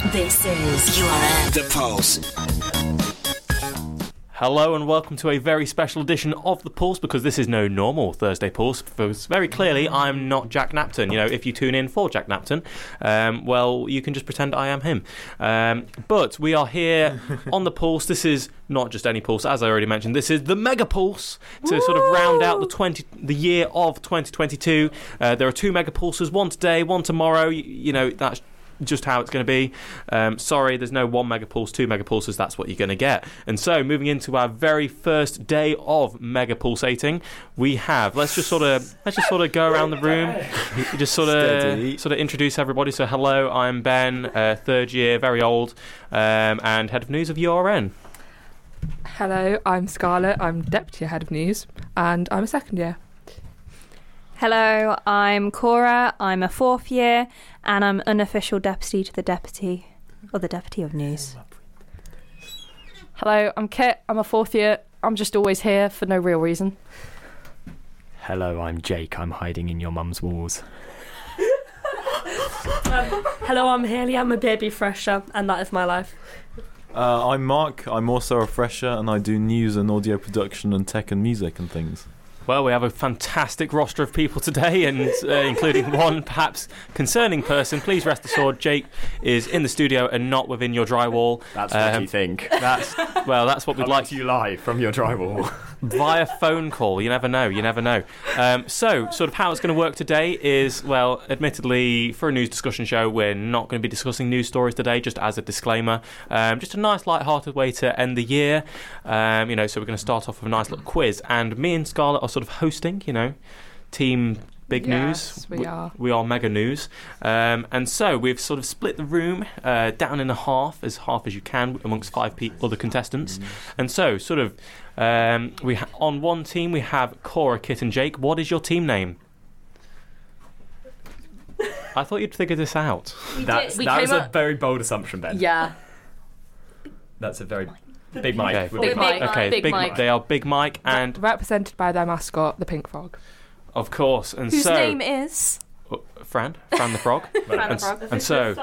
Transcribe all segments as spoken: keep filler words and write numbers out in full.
This is U R N. The Pulse. Hello and welcome to a very special edition of The Pulse, because this is no normal Thursday Pulse, because very clearly I'm not Jack Napton. You know, if you tune in for Jack Napton, um, well, you can just pretend I am him. Um, but we are here on The Pulse. This is not just any pulse, as I already mentioned. This is the Mega Pulse to Woo! sort of round out the twenty the year of twenty twenty-two. Uh, there are two Mega Pulses, one today, one tomorrow. You, you know, that's just how it's going to be. Um, sorry, there's no one Mega Pulse, two Mega Pulses. That's what you're going to get. And so, moving into our very first day of Mega Pulsating, we have. Let's just sort of let's just sort of go around the room, just sort of Steady. sort of introduce everybody. So, hello, I'm Ben, uh, third year, very old, um, and head of news of U R N. Hello, I'm Scarlett. I'm deputy head of news, and I'm a second year. Hello, I'm Cora. I'm a fourth year, and I'm unofficial deputy to the deputy, or the deputy of news. Hello, I'm Kit. I'm a fourth year. I'm just always here for no real reason. Hello, I'm Jake. I'm hiding in your mum's walls. um, hello, I'm Haley. I'm a baby fresher, and that is my life. Uh, I'm Mark. I'm also a fresher, and I do news and audio production and tech and music and things. Well, we have a fantastic roster of people today, and uh, including one perhaps concerning person. Please rest assured, Jake is in the studio and not within your drywall. That's um, what you think. That's well, that's what we'd like to you live from your drywall via phone call. You never know. You never know. Um, so, sort of how it's going to work today is, well, admittedly, for a news discussion show, we're not going to be discussing news stories today. Just as a disclaimer, um, just a nice, light-hearted way to end the year. Um, you know, so we're going to start off with a nice little quiz, and me and Scarlett are sort of hosting, you know, team big yes, news. we, we are. We are mega news. Um, and so we've sort of split the room uh, down in a half, as half as you can, amongst five pe- other contestants. Mm. And so, sort of, um, we ha- on one team we have Cora, Kit and Jake. What is your team name? I thought you'd figure this out. That's, that was up- a very bold assumption, Ben. Yeah. That's a very... Big Mike. Okay, big, big Mike. Mike. Okay, big, big Mike. They are Big Mike and... represented by their mascot, the Pink Frog. Of course. And Whose so... name is... Uh, Fran. Fran the Frog. Fran and, the Frog. And so,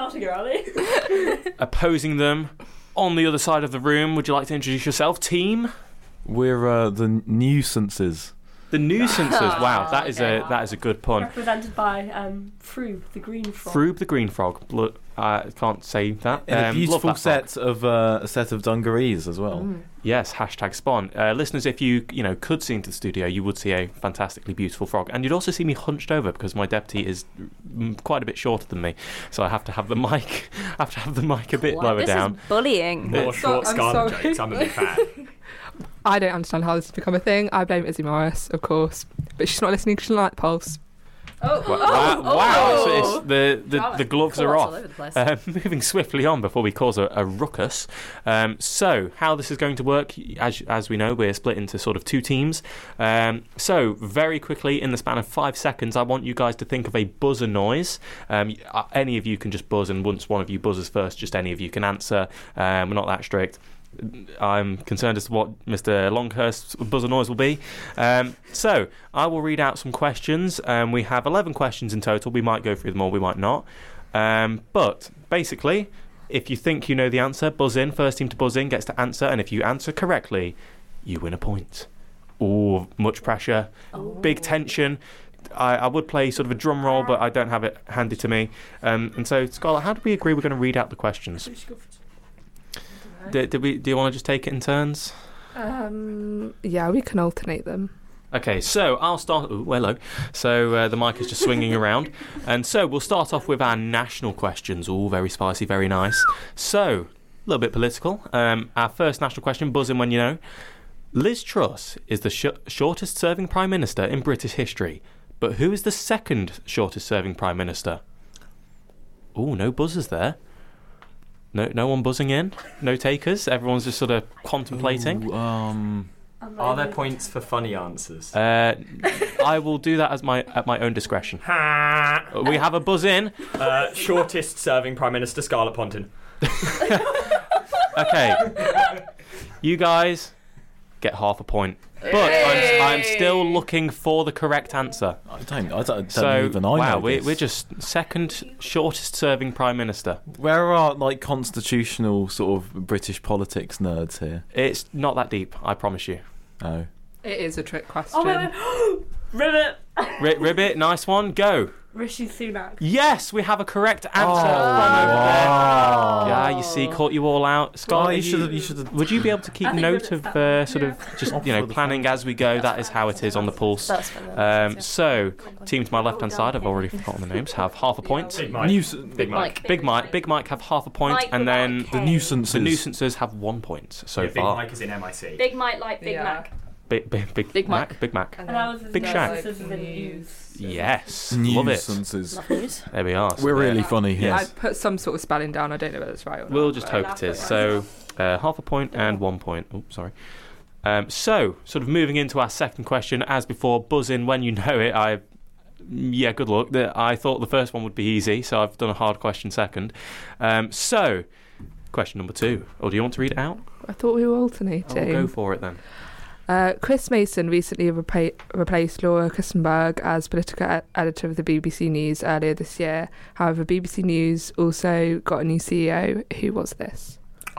opposing them on the other side of the room, would you like to introduce yourself, team? We're uh, the Nuisances. The Nuisances. Wow, that is okay. a that is a good pun. Represented by um, Froob, the green frog. Froob, the green frog. Blo- I can't say that. In um, a beautiful set frog. of uh, a set of dungarees as well. Mm. Yes, hashtag spawn. Uh, listeners, if you you know could see into the studio, you would see a fantastically beautiful frog, and you'd also see me hunched over because my deputy is quite a bit shorter than me, so I have to have the mic. I have to have the mic a bit what? lower this down. This is bullying. More short Scarlet jokes. I'm a big fan. I don't understand how this has become a thing. I blame Izzy Morris, of course, but she's not listening because she doesn't like the Pulse. Oh, wow! Oh, wow. wow. Oh. So it's the the, the gloves are off. All over the place. Uh, moving swiftly on before we cause a, a ruckus. Um, so how this is going to work, as as we know, we're split into sort of two teams. Um, so very quickly, in the span of five seconds, I want you guys to think of a buzzer noise. Um, any of you can just buzz, and once one of you buzzes first, just any of you can answer. Um, we're not that strict. I'm concerned as to what Mister Longhurst's buzzer noise will be. Um, so, I will read out some questions. Um, we have eleven questions in total. We might go through them all, we might not. Um, but, basically, if you think you know the answer, buzz in. First team to buzz in gets to answer. And if you answer correctly, you win a point. Ooh, much pressure. Oh. Big tension. I, I would play sort of a drum roll, but I don't have it handy to me. Um, and so, Scarlett, how do we agree we're going to read out the questions? Did, did we? Do you want to just take it in turns? Um, yeah, we can alternate them. Okay, so I'll start... Ooh, hello. So uh, the mic is just swinging around. And so we'll start off with our national questions. All very spicy, very nice. So, a little bit political. Um, our first national question, buzz in when you know. Liz Truss is the sh- shortest-serving Prime Minister in British history. But who is the second shortest-serving Prime Minister? Ooh, no buzzers there. No, no one buzzing in. No takers. Everyone's just sort of contemplating. Ooh, um, are there points for funny answers? Uh, I will do that as my at my own discretion. We have a buzz in. Uh, shortest serving Prime Minister Scarlett Pontin. Okay. You guys, get half a point. But I'm, I'm still looking for the correct answer. I don't. I don't, don't So, even. I wow, know we're, this. we're just second shortest serving Prime Minister. Where are like constitutional sort of British politics nerds here? It's not that deep, I promise you. Oh. It is a trick question. Oh, wait, wait. Ribbit. R- Ribbit, nice one, go. Rishi Sunak. Yes, we have a correct answer Oh, from over there. wow. Yeah, you see, caught you all out. Scott, Oh, are you should have. You should have. would you be able to keep I think note Ribbit's of better, uh, sort of yeah. just, Off you know, for the planning as we go? That is how it is on the pulse. That's for Um, so, team to my left-hand side, I've already forgotten the names, have half a point. Big Mike. Nuisance. Big Mike. Big Mike, Big Mike have half a point, Mike and with then Mike. The nuisances. the nuisances have one point so Yeah, Big far. Mike is in M I C. Big Mike like Big Yeah. Mac. Big, big, big, Big Mac. Mike. Big Mac. And And I was Big Shack. This is in the news. Yes, love it. Nuisances. Love news. There we are. So We're there- really funny here. I put some sort of spelling down. I don't know whether it's right or not. We'll just but- hope it is. So, uh, half a point and one point. Oh, sorry. Um, so, sort of moving into our second question, as before, buzz in when you know it. I, yeah, good luck. The- I thought the first one would be easy, so I've done a hard question second. Um, so, question number two. Or do you want to read it out? I thought we were I'll alternating. go for it then. Uh, Chris Mason recently repla- replaced Laura Kustenberg as political ed- editor of the B B C News earlier this year. However, B B C News also got a new C E O. Who was this?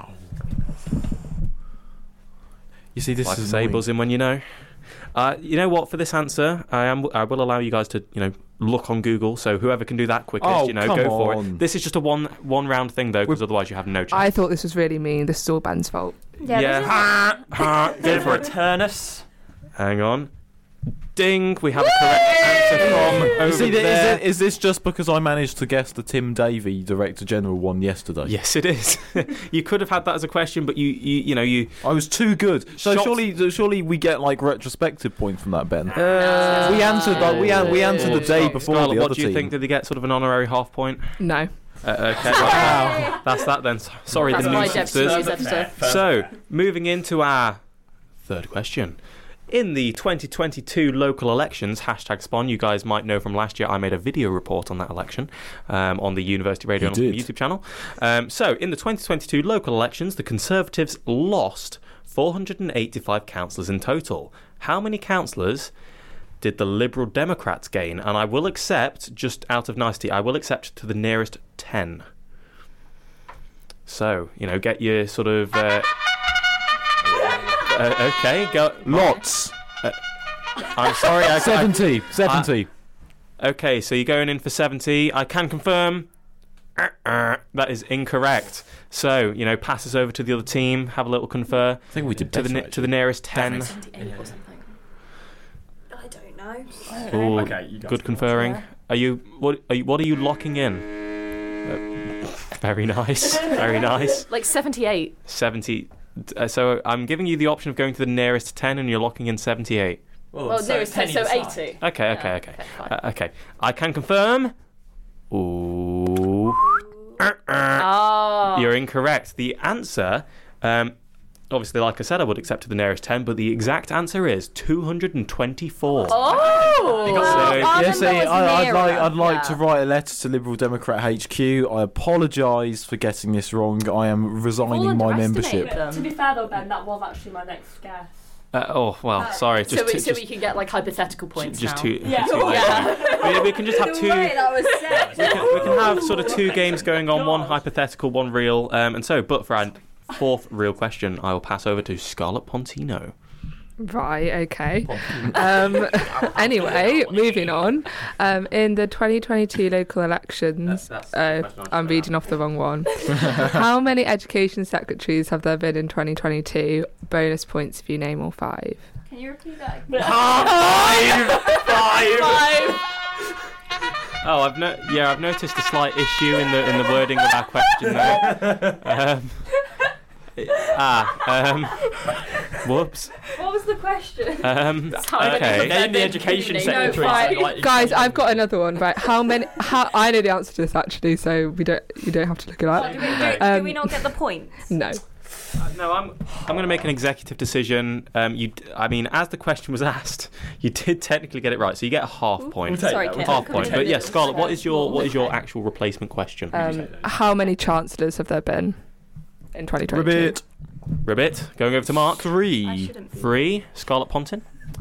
You see, this Like I is say, annoying. buzz in when you know. Uh, you know what? For this answer, I am. I will allow you guys to, you know, look on Google. So whoever can do that quickest, Oh, you know, come go for on. it. This is just a one one round thing though, because otherwise you have no chance. I thought this was really mean. This is all Ben's fault. Yeah. Yeah. This is, Ha, ha, go for it. Turnus. Hang on. Ding. We have a correct answer from over You see, th- is, there. it, is this just because I managed to guess the Tim Davie Director General one yesterday? Yes, it is. You could have had that as a question, but you, you, you know, you. I was too good. So Shots- surely, surely we get like retrospective points from that, Ben. Uh, we answered like we an- we answered the day before Scarlett, the what other do you team. think? Did they get sort of an honorary half point? No. Uh, okay, wow. That's that then. Sorry, That's the my nuisances. Deputy News editor. So, moving into our third question. In the twenty twenty-two local elections, hashtag Spawn, you guys might know from last year I made a video report on that election um, on the University Radio You and did. YouTube channel. Um, so, in the twenty twenty-two local elections, the Conservatives lost four hundred eighty-five councillors in total. How many councillors did the Liberal Democrats gain? And I will accept, just out of nicety, I will accept to the nearest ten. So, you know, get your sort of... Uh, uh, okay, go... Lots. I'm sorry, I... seventy. seventy. I- okay, so you're going in for seventy. I can confirm... Uh, uh, that is incorrect. So, you know, pass us over to the other team, have a little confer. I think we did To the, better, ne- to the nearest ten. seventy-eight or something. I don't know. Ooh, Okay, you guys good can conferring. Yeah. Are you... What are you, what are you locking in? Uh, very nice. Very nice. Like seventy-eight. seventy... Uh, so I'm giving you the option of going to the nearest ten and you're locking in seventy-eight. Well, so there is ten, ten so each side. eighty. Okay, okay, Yeah, okay. okay, fine. Uh, okay. I can confirm. Ooh. Oh. You're incorrect. The answer, um, obviously, like I said, I would accept to the nearest ten, but the exact answer is two hundred twenty-four. Oh. You got Well, so- our Yeah, number see, was I, I'd nearer. like I'd like Yeah. to write a letter to Liberal Democrat H Q. I apologise for getting this wrong. I am resigning All my underestimated membership. them. To be fair though, Ben, that was actually my next guess. Uh, oh well, sorry. Just so, we, two, so just, we can get like hypothetical points just now. two. Yeah. two Yeah. we, we can just have two. that was set. We can, we can have sort of two games going on, one hypothetical, one real. Um, and so, but for our fourth real question, I will pass over to Scarlett Pontino. Right, okay. Um, anyway, moving on. Um, in the twenty twenty-two local elections, That's- that's the uh, question I was I'm gonna reading off the wrong one. How many education secretaries have there been in twenty twenty-two? Bonus points if you name all five. Can you repeat that? Five. Oh, I've no- yeah, I've noticed a slight issue in the in the wording of our question there. Um, ah, um, whoops. What was the question? Um, many okay. Name the education No, secretary. right. Like, Guys, I've got another one. Right, how many? How I know the answer to this actually, so we don't. You don't have to look it do, up. we, do, Um, do we not get the points? No. Uh, no, I'm I'm going to make an executive decision. Um, you, d- I mean, as the question was asked, you did technically get it right, so you get a half point. We'll take Sorry, that. Kit. Half Could point. we But take yeah, this? Scarlett, what is your what is your actual replacement question? Um, how many chancellors have there been in twenty twenty-two? Ribbit. Ribbit, going over to Mark. Three. Three. Scarlett Pontin.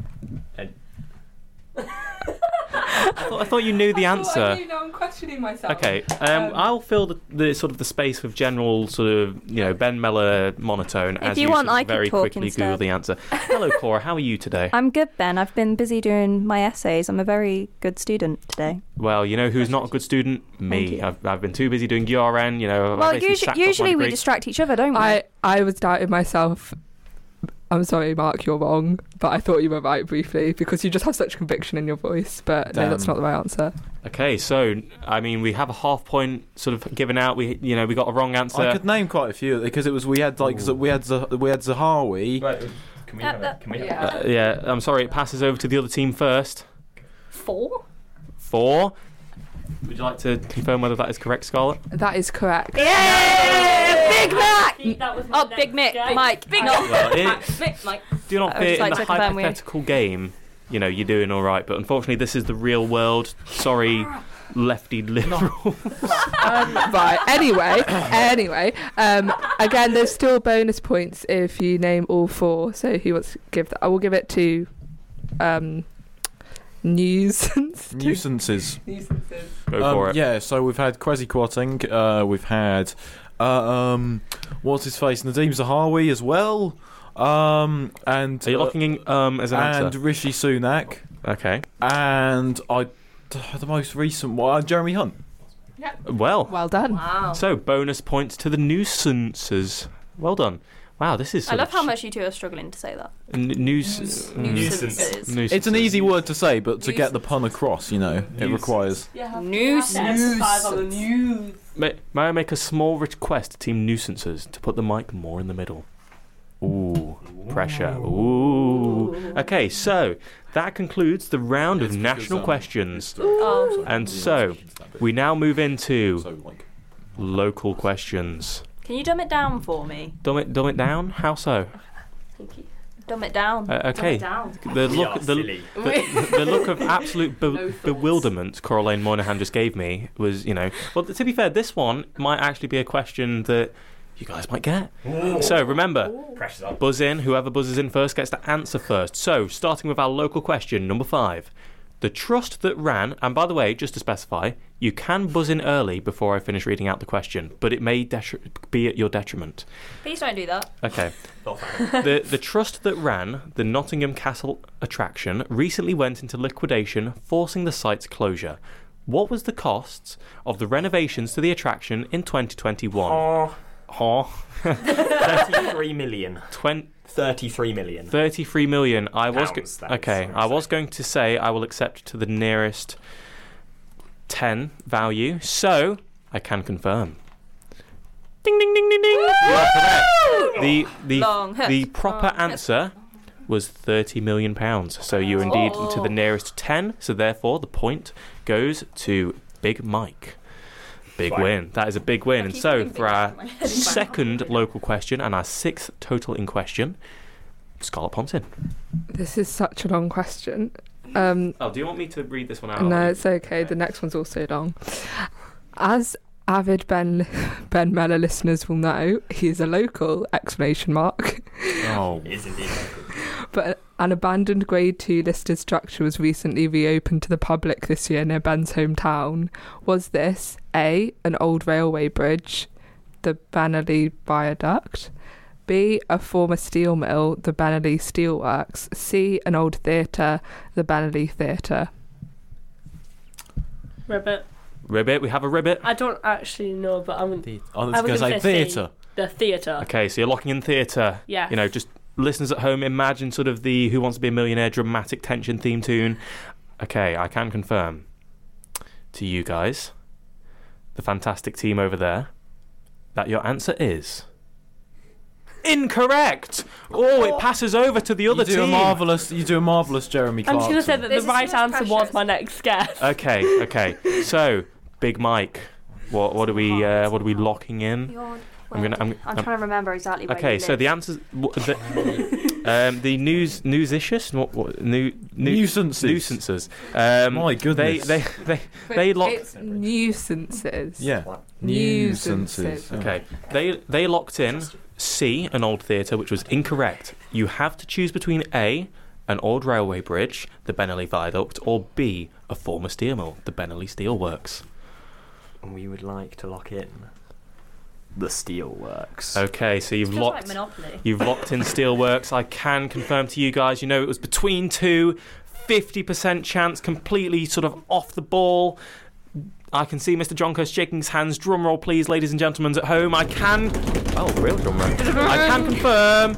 I thought, I thought you knew the answer. now I'm questioning myself. Okay, um, Um, I'll fill the, the sort of the space with general sort of you know Ben Mellor monotone If as you you, want, sort of I can very talk quickly instead. Google the answer. Hello, Cora. How are you today? I'm good, Ben. I've been busy doing my essays. I'm a very good student today. Well, you know who's not a good student? Thank Me. you. I've, I've been too busy doing U R N. You know. I've Well, basically usually, sacked off my usually we degree. distract each other, don't we? I, I was doubting myself. I'm sorry, Mark, you're wrong, but I thought you were right briefly because you just have such conviction in your voice. But no, that's Damn. not the right answer. Okay, so I mean, we have a half point sort of given out. We, you know, we got a wrong answer. I could name quite a few because it was we had like Ooh. we had Z- we had Zahawi. Right, can we Uh, have uh, it? Can we have yeah. it? Uh, yeah, I'm sorry. It passes over to the other team first. Four? Four. Would you like to confirm whether that is correct, Scarlett? That is correct. Yeah! Big Mac! That was my Oh, Big Mick. next guess. Mike. Big No. Well, it, Mick, Mike. do not I would fear just like in the to confirm we- hypothetical game. You know, you're doing all right, but unfortunately, this is the real world. Sorry, lefty liberal. Um, right. Anyway, anyway. Um, again, there's still bonus points if you name all four. So who wants to give that? I will give it to um, nuisance. Nuisances. Nuisances. Go Um, for it. Yeah, so we've had Kwesi Kwarteng, uh, we've had uh, um, what's his face, Nadeem Zahawi as well, um, and Are you locking in um as an and answer? Rishi Sunak, Okay. and I the most recent one, uh, Jeremy Hunt. Well, Well done. Wow. so bonus points to the nuisances. Well done. Wow, this is. I sort love of how much you two are struggling to say that. N- news. mm, Nuisances. nuisances. It's an easy word to say, but to get the pun across, you know, it requires. Yeah, News. emphasise on the news. May, may I make a small request to Team Nuisances to put the mic more in the middle? Ooh, pressure. Ooh. Okay, so that concludes the round of It's national because, um, questions. Oh. And so, we now move into So, like, local questions. Can you dumb it down for me? Dumb it, dumb it down? How so? Thank you. Dumb it down. Uh, okay. Down. The We look, are the, silly. the, the look of absolute be- No thoughts. bewilderment Coraline Moynihan just gave me was, you know, well, to be fair, this one might actually be a question that you guys might get. So remember, Pressure's up. buzz in. Whoever buzzes in first gets to answer first. So, starting with our local question, number five. The trust that ran, and by the way, just to specify, you can buzz in early before I finish reading out the question, but it may detri- be at your detriment. Please don't do that. Okay. Not fine. The the trust that ran the Nottingham Castle attraction recently went into liquidation, forcing the site's closure. What was the costs of the renovations to the attraction in twenty twenty-one? Oh, Oh, thirty-three million. twenty. thirty-three million. thirty-three million. I was go- Pounds, that's okay. what I I'm was going to say I will accept to the nearest ten value, so I can confirm. Ding ding ding ding ding. You are correct. The the Long hit. the proper Long hit. answer was thirty million pounds. So you indeed to the nearest ten. So therefore the point goes to Big Mike. Big Fine. win. That is a big win. And keep so putting for Big our Mac in my head. second local question and our sixth total in question, Scarlett Pontin. This is such a long question. Um, Oh, do you want me to read this one out? no, it's okay. The next one's also long. As avid Ben Ben Mellor listeners will know, he is a local exclamation mark. oh, It is indeed local. But an abandoned Grade two listed structure was recently reopened to the public this year near Ben's hometown. Was this A, an old railway bridge, the Bannerley Viaduct, B, a former steel mill, the Bannerley Steelworks, C, an old theatre, the Bannerley Theatre? Ribbit. Ribbit, we have a ribbit. I don't actually know, but I'm the- I was I going was to say gonna say theatre. the theatre. Okay, so you're locking in theatre. Yeah. You know, just listeners at home, imagine sort of the Who Wants to Be a Millionaire dramatic tension theme tune. Okay, I can confirm to you guys, the fantastic team over there, that your answer is incorrect. Oh, it passes over to the other You do team. a marvelous. You do a marvelous Jeremy I'm Clarkson. just going to say that This the is right too much answer pressure. was my next guess. Okay, okay. So, Big Mike, what what are we uh, what are we locking in? You're- I'm gonna. I'm, I'm I'm- trying to remember exactly where okay, you so live. the answers. w- The, um, the news news-issues. What, what, new, new, Nuisances. Nuisances. Um, My goodness. They they they they lock. It's nuisances. Yeah. Nuisances. Nuisances. Okay, they they locked in C, an old theatre, which was incorrect. You have to choose between A, an old railway bridge, the Benelli Viaduct, or B, a former steel mill, the Benelli Steelworks. We would like to lock in the Steelworks. Okay, so you've Feels locked like Monopoly. you've locked in Steelworks. I can confirm to you guys, you know, it was between two, fifty percent chance, completely sort of off the ball. I can see Mister Jonkers shaking his hands. Drum roll, please, ladies and gentlemen at home. I can... Oh, real drum roll. I can confirm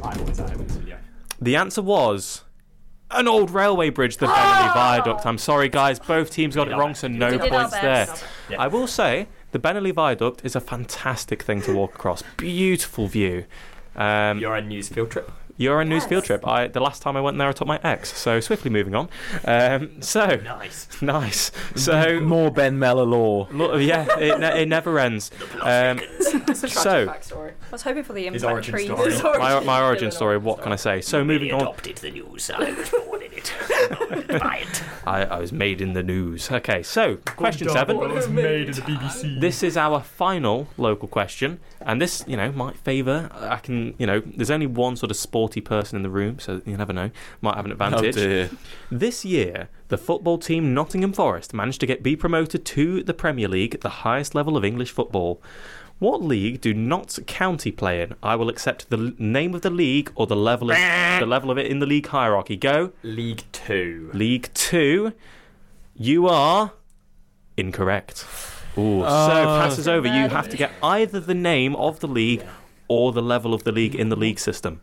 the answer was an old railway bridge, the Benelli Viaduct. I'm sorry, guys. Both teams got it wrong, so no We did our points there. best. Yeah. I will say, the Benelli Viaduct is a fantastic thing to walk across. Beautiful view. Um, You're on news field trip. You're a news Yes. field trip. I, the last time I went there, I took my ex. So swiftly moving on. Um, so Nice. nice. So More Ben Mellor law. look, yeah, it, ne- it never ends. Um, It's a tragic So- backstory. I was hoping for the His impact origin trees. story. my my origin story. What can I say? So moving on. adopted the news. I was born in it. Buy it. I, I was made in the news. Okay, so question seven. was made in the B B C. This is our final local question, and this, you know, might favour. I can, you know, there's only one sort of sporty person in the room, so you never know. Might have an Oh advantage. dear. This year, the football team Nottingham Forest managed to get be promoted to the Premier League, the highest level of English football. What league do Notts County play in? I will accept the l- name of the league or the level of the level of it in the league hierarchy. Go. League Two. League Two. You are incorrect. Ooh, so Oh. passes over. You have to get either the name of the league or the level of the league in the league system.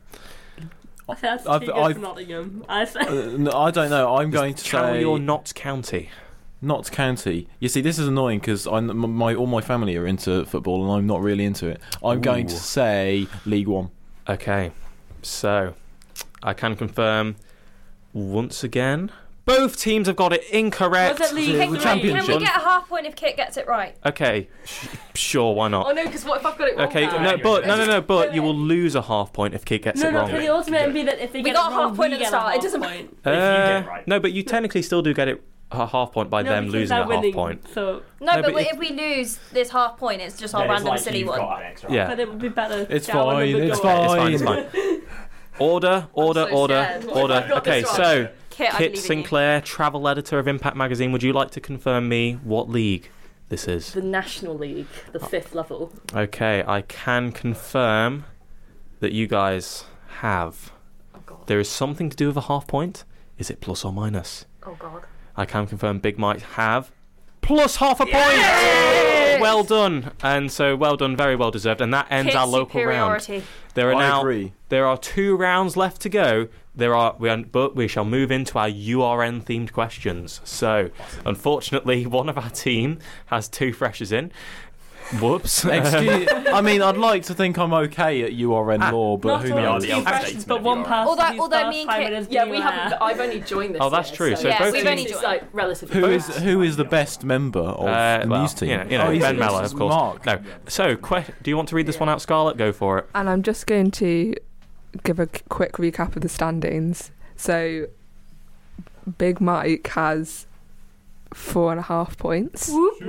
I think that's I've- too good I've- for Nottingham. I say. Uh, no, I don't know. I'm going to County say or Notts County? Notts County. You see, this is annoying because my all my family are into football and I'm not really into it. I'm going to Ooh. say League One. Okay, so I can confirm once again. Both teams have got it incorrect. Was it League Can, The can, can championship. we get a half point if Kit gets it right? Okay, sh- sure, why Oh not? no, because what if I've got it wrong? Okay, now? no, but no, no, no, but Wait, you wait. will lose a half point if Kit gets No, it no, wrong. can the ultimate be that if they We get got it a half wrong, point we at the get a start. It half doesn't- point. Uh, If you get it right. No, but you technically still do get it a half point by No, them because losing they're a half winning, point. So, No, No, but, but if we lose this half point, it's just our Yeah, it's random like silly you've one. got an extra. Yeah. but it would be better. It's down than fine, the it's goal. fine. It's fine, it's fine. Order, order, so order, scared. What if order. I've got Okay, this wrong? so Kit, I Kit believe in you. Sinclair, travel editor of Impact Magazine, would you like to confirm me what league this is? The National League, the fifth level. Okay, I can confirm that you guys have. Oh god. There is something to do with a half point. Is it plus or minus? Oh god. I can confirm Big Mike have plus half a point. Well done, and so well done, very well deserved, and that ends Kit's our local round. superiority. There are I now agree. there are two rounds left to go. There are, we are, but we shall move into our U R N themed questions. So, unfortunately, one of our team has two freshers in. Whoops. Excuse, I mean, I'd like to think I'm okay at U R N Ah, law, but Not who all knows? the two elf freshers, statesman but of one Europe. person Although- whose although first me and five Kit- minutes Yeah, being we haven't. there. I've only joined this. Oh, that's year, true. So Yes, both we've teams. only It's joined. like relatively. Who is fresh. who is the best member of Uh, the well, news team? you know, you know, oh, he's- Ben Mellor, it's of course. Mark. No. So, que- do you want to read this one out, Scarlett? Go for it. And I'm just going to give a c- quick recap of the standings. So, Big Mike has four and a half points,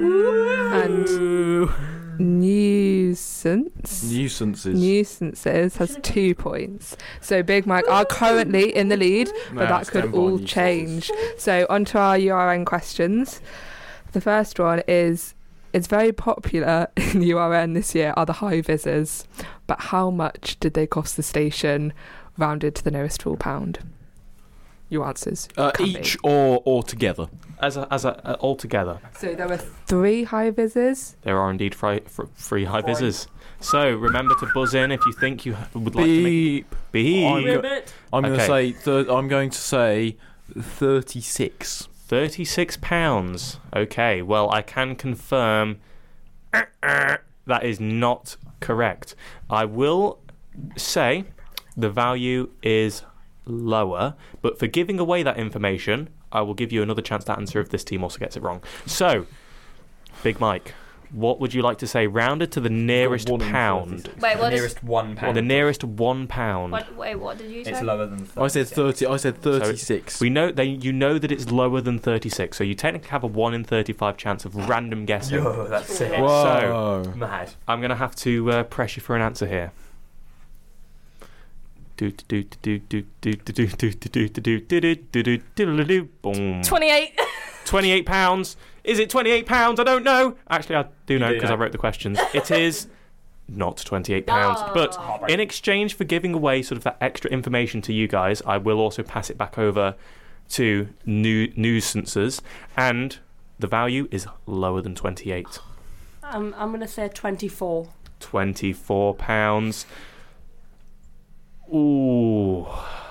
and Nuisance Nuisances. Nuisances has two points. So Big Mike are currently in the lead, but that could all change. So onto our U R N questions. The first one is, it's very popular in U R N this year are the high visors, but how much did they cost the station rounded to the nearest full pound? Your answers. Uh, can be. each or or together? As a, as a, uh, all together, So there were three high visors. there are indeed free, fr- free high visors. So remember to buzz in if you think you would like to make Beep. beep. I'm go- Ribbit. I'm going to Okay. say. Thir- I'm going to say thirty-six. thirty-six pounds. Okay, well, I can confirm that is not correct. I will say the value is lower, but for giving away that information, I will give you another chance to answer if this team also gets it wrong. So, Big Mike, what would you like to say? Rounded to the nearest One in pound. Wait, The what is? nearest one pound. The nearest one pound. What, wait, what did you say? It's lower than. I said thirty. I said thirty-six. We know they. You know that it's lower than thirty-six, so you technically have a one in thirty-five chance of random guessing. Yo, that's sick. Whoa. So- Mad. I'm going to have to uh, press you for an answer here. Do do do do do do do do do do do do do do do do. Boom. twenty-eight. Twenty-eight pounds. Is it twenty-eight pounds? I don't know. Actually, I do know do because I know. wrote the questions. It is not twenty-eight pounds. But in exchange for giving away sort of that extra information to you guys, I will also pass it back over to new nuisances, and the value is lower than twenty-eight. Um, I'm going to say twenty-four. twenty-four pounds. Ooh.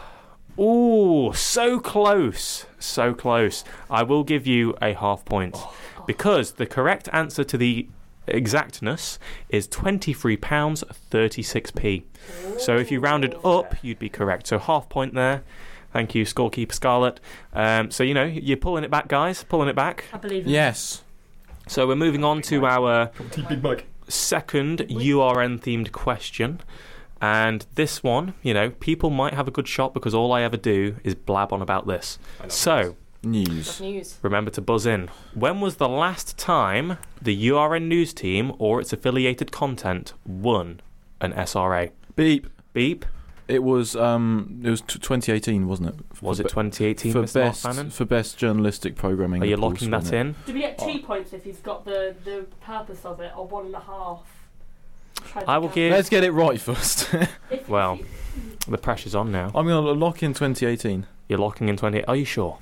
Ooh, so close. So close. I will give you a half point because the correct answer to the exactness is twenty-three pounds thirty-six p. So if you rounded up, you'd be correct. So half point there. Thank you, scorekeeper Scarlett. Um, so, you know, you're pulling it back, guys. Pulling it back. I believe in Yes. So we're moving on to our Big Mike. second U R N themed question, and this one, you know, people might have a good shot because all I ever do is blab on about this. So News. News. remember to buzz in. When was the last time the U R N news team or its affiliated content won an S R A? Beep. Beep. It was um. It was t- twenty eighteen, wasn't it? Was For it be- twenty eighteen? for Mister Mark best Fannin? for best journalistic programming? Are you the Pulse locking won that it. in? Do we get two points if he's got the, the purpose of it, or one and a half? Try to I will count. give- Let's get it right first. If- Well, if the pressure's on now. I'm going to lock in twenty eighteen. You're locking in twenty. Are you sure?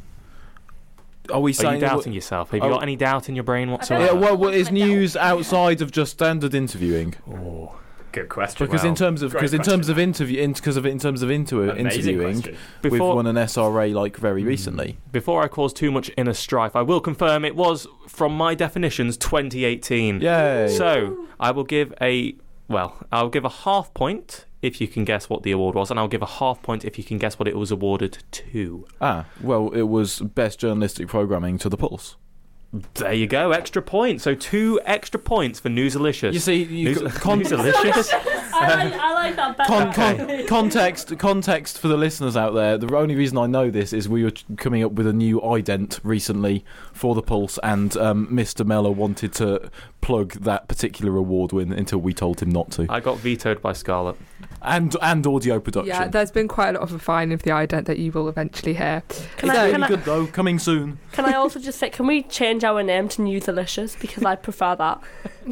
Are we Are saying you doubting yourself? Have you Oh. got any doubt in your brain Yeah, whatsoever? well, what is news outside of just standard interviewing? Oh. Good question. Because in terms of Great because in terms question. of interview in because of in terms of inter- Amazing interviewing, question. we've Before, won an S R A like very recently. before I cause too much inner strife, I will confirm it was, from my definitions, twenty eighteen. Yay! So I will give a well, I'll give a half point if you can guess what the award was, and I'll give a half point if you can guess what it was awarded to. Ah, well, it was best journalistic programming to the Pulse. There you go, extra point. So two extra points for Newsalicious. You see, you News- con- Newsalicious? I like, I like that better. Con- con- context context for the listeners out there. The only reason I know this is we were ch- coming up with a new ident recently for the Pulse, and um, Mister Mellor wanted to plug that particular award win until we told him not to. I got vetoed by Scarlett. And and audio production. Yeah, there's been quite a lot of refining of the ident that you will eventually hear. Can it's I- really can I- good though. Coming soon. Can I also just say, can we change our name to Newsalicious, because I prefer that.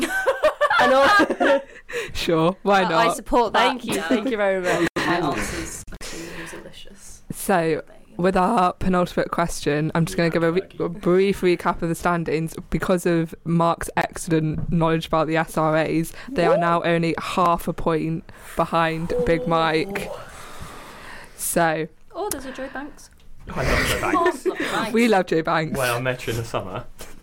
I know. Sure, why I- I not? support that. Thank you, thank you very much. My answers are delicious. So, with our penultimate question, I'm just going to give a, re- a brief recap of the standings. Because of Mark's excellent knowledge about the S R As, they are now only half a point behind Big Mike. So, Oh, there's a Joe Banks. I love Joe Banks. Love Joe Banks. we love Joe Banks. Well, I met you in the summer.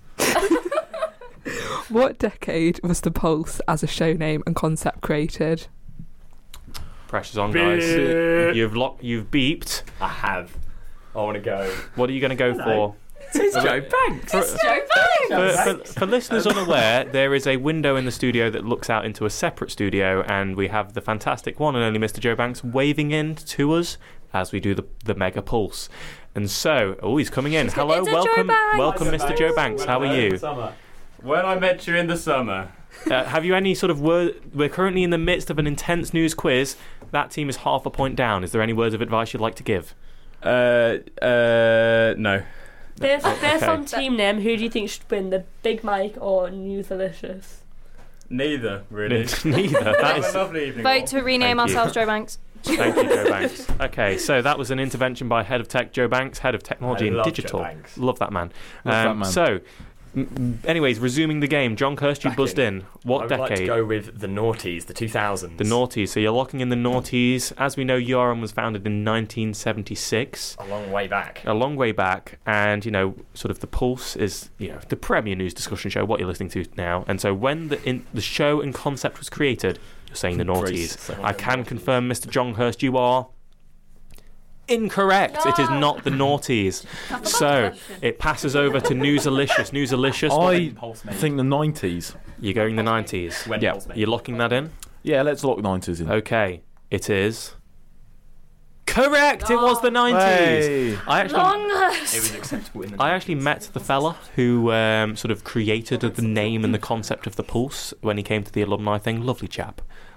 What decade was The Pulse as a show name and concept created? Pressure's on, guys. Beep. You've locked. You've beeped. I have. I want to go. What are you going to go for? It's Joe Banks. For, Joe Banks. for, for, for listeners unaware, there is a window in the studio that looks out into a separate studio, and we have the fantastic one and only Mister Joe Banks waving in to us as we do the, the Mega Pulse. And so, oh, he's coming in. Hello, It's a Joe welcome, Banks. welcome, Mister Joe Banks. How are you? When I met you in the summer. Uh, have you any sort of word? We're currently in the midst of an intense news quiz. That team is half a point down. Is there any words of advice you'd like to give? Uh, uh, no. Based, based Okay. on team name, who do you think should win, the Big Mike or Newsalicious? Neither, really. Neither. That Have a is. lovely evening. Vote to rename Thank you. ourselves Joe Banks. Thank you, Joe Banks. Okay, so that was an intervention by Head of Tech Joe Banks, Head of Technology I and love Digital. Joe Banks. Love that man. Love that Um, man. So, m- m- anyways, resuming the game. John Kirst, you Back buzzed in. I What would decade? like to go with the noughties, the two thousands. The noughties. So you're locking in the noughties. As we know, U R M was founded in nineteen seventy-six. A long way back. A long way back, and you know, sort of the Pulse is, you know, the premier news discussion show. What you're listening to now, and so when the in, the show and concept was created, you're saying the noughties. So I can confirm, Mister John Hurst, you are incorrect. It is not the noughties. So it passes over to Newsalicious. Newsalicious. I think the nineties. You're going the nineties. When Yeah. Pulse made You're locking that in. Yeah, let's lock nineties in. Okay, it is correct. It was the nineties. Hey. I actually. it was acceptable in the I actually met the fella who um, sort of created the name and the concept of the Pulse when he came to the alumni thing. Lovely chap.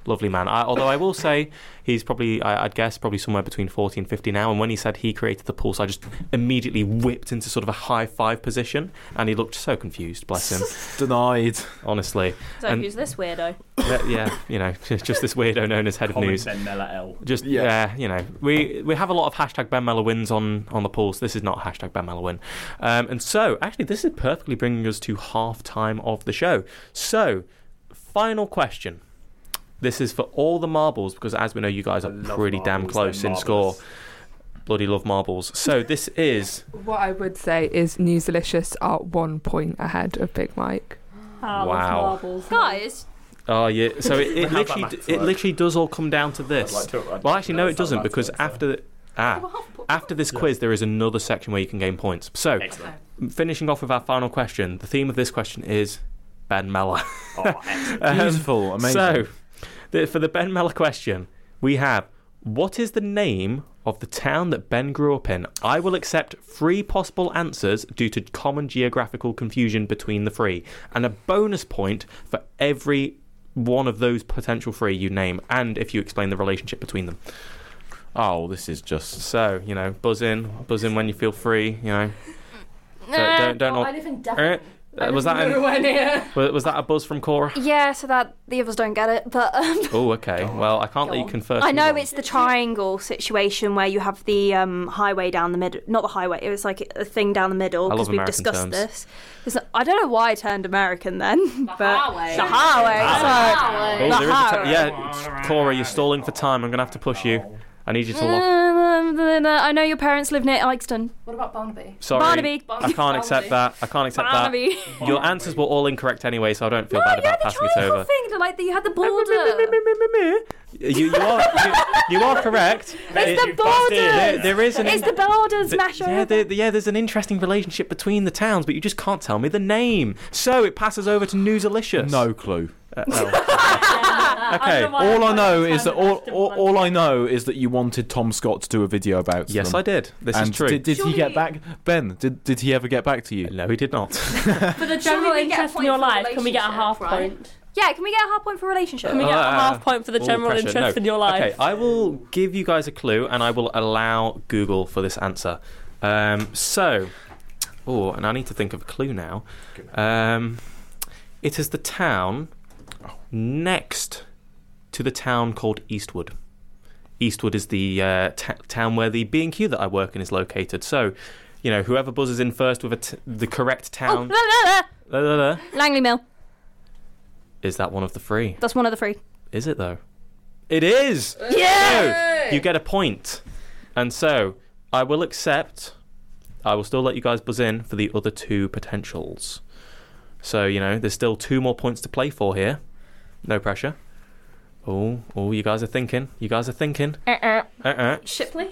lovely man. I, although I will say he's probably, I, I'd guess, probably somewhere between forty and fifty now. And when he said he created the pulse, I just immediately whipped into sort of a high five position, and he looked so confused. Bless him. Denied. Honestly. So And- who's this weirdo? Yeah, yeah, you know, just this weirdo known as head of Comment news. Ben Mellor L. Just Yeah. yeah. you know, we we have a lot of hashtag Ben Mellor wins on on the pulse. This is not a hashtag Ben Mellor win, um, and so actually this is perfectly bringing us to half time of the show. So, final question. This is for all the marbles because, as we know, you guys I are love pretty damn marbles, close they're in score. marvellous. Bloody love marbles. So this is What I would say is Newsalicious are one point ahead of Big Mike. Ah, love Wow. marbles. Guys, oh yeah. So it, it How's that literally maths it work? literally does all come down to I'd this. like to- I'd Well, like actually, to no, know it doesn't how because that's after the, ah after this Yeah. quiz there is another section where you can gain points. So Excellent. finishing off with our final question, the theme of this question is Ben Mellor. Oh, excellent. Um, Beautiful, amazing. So, the, for the Ben Mellor question, we have: what is the name of the town that Ben grew up in? I will accept three possible answers due to common geographical confusion between the three, and a bonus point for every one of those potential three you name, and if you explain the relationship between them. Oh, this is just. So, you know, buzz in, buzz in when you feel free. You know, don't don't, don't Oh, all- I live in Eh, Devon. uh, was that an, was, was that a buzz from Cora? yeah, so that the others don't get it, but um, Oh, okay. Well, I can't Go let you on. confer. I too know long. it's the triangle situation where you have the um, highway down the middle. Not the highway. It was like a thing down the middle I because love we've American discussed terms. this. It's not- I don't know why I turned American then, but highway. the highway. Oh, The there is a highway. t- yeah, Cora, you're stalling for time. I'm gonna have to push you. I need you to So, look. I know your parents live near Ilkeston. What about Barnaby? Sorry, Barnaby. I can't accept that. I can't accept Barnaby. that. Your answers were all incorrect anyway, so I don't feel No, bad yeah, about the passing it triangle over. thing, like that you had the border. You, you are you, you are correct. It's the It- border. there, there is an It's the borders, th- Masha. yeah, there, yeah, there's an interesting relationship between the towns, but you just can't tell me the name. So it passes over to Newsalicious. No clue. Uh, oh. Okay. All I know is that all, all, all I know is that you wanted Tom Scott to do a video about Yes, them. I did. This and is true. Did, did he get Surely- back, Ben? Did did he ever get back to you? No, he did not. For the general we get a interest in point your for life, can we get a relationship, half right? point? Yeah, can we get a half point for relationship? Can we get a Uh, half point for the All general pressure. interest No. in your life? Okay, I will give you guys a clue, and I will allow Google for this answer. Um, so, oh, and I need to think of a clue now. Um, it is the town next to the town called Eastwood. Eastwood is the uh, t- town where the B and Q that I work in is located. So, you know, whoever buzzes in first with a t- the correct Oh, town, la, la, la. la, la, la, Langley Mill. is that one of the three? That's one of the three. Is it though? It is. Yeah. So, you get a point. And so, I will accept. I will still let you guys buzz in for the other two potentials. So, you know, there's still two more points to play for here. No pressure. Oh, oh, you guys are thinking. You guys are thinking. Uh-uh. Uh-uh. Shipley?